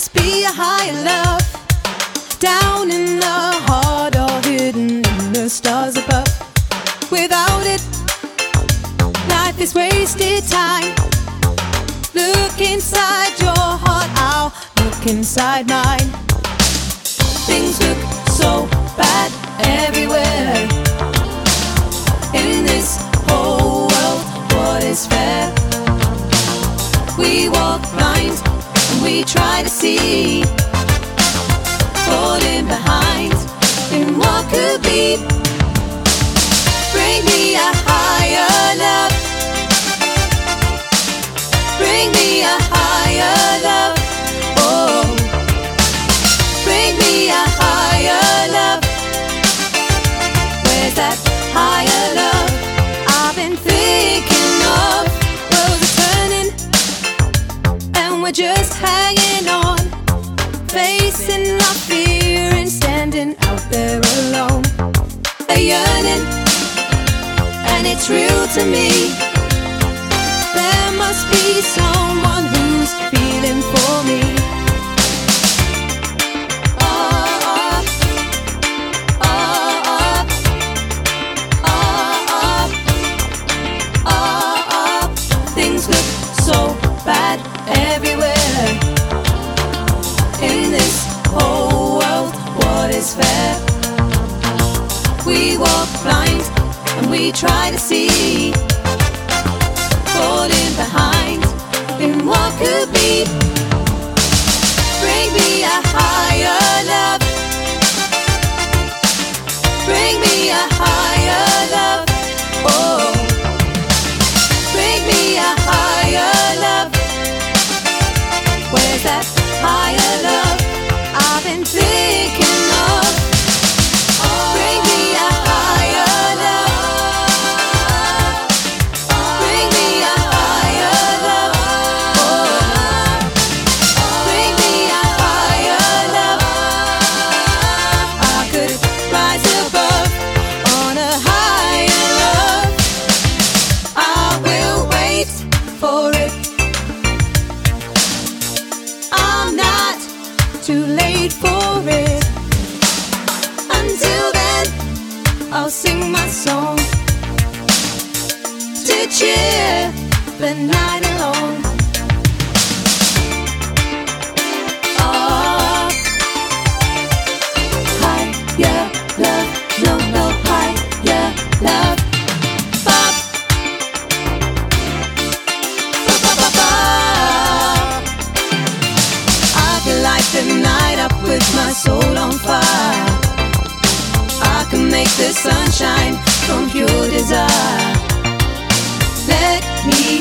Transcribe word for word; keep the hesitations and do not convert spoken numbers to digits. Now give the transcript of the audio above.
must be a higher love, down in the heart or hidden in the stars above. Without it, life is wasted time. Look inside your heart, I'll look inside mine. Things look so bad everywhere. In this whole world, what is fair? We walk blind and we try to see, falling behind in what could be. Bring me a higher love, bring me a higher love, oh. Bring me a higher love. Where's that higher love I've been thinking of? Worlds are turning and we're just hanging on, facing our fear and standing out there alone. A yearning, and it's real to me. There must be someone who's feeling for me. Oh, oh, oh, oh, oh, oh, oh. Things look so bad everywhere. In this whole world, what is fair? We walk blind and we try to see, falling behind in what could be. Bring me a higher love, bring me a higher love, oh. Bring me a higher love. Where's that higher love I've been thinking of? Bring me a higher love, bring me a higher love, oh. Bring me a higher love. I could rise above on a higher love. I will wait for it. I'm not too late for it. Until then, I'll sing my song to cheer the night along. Oh, higher love, no, no higher love. Bop, ba, ba, ba, ba. I can light the night up with my soul on fire. I can make the sunshine from pure desire. Let me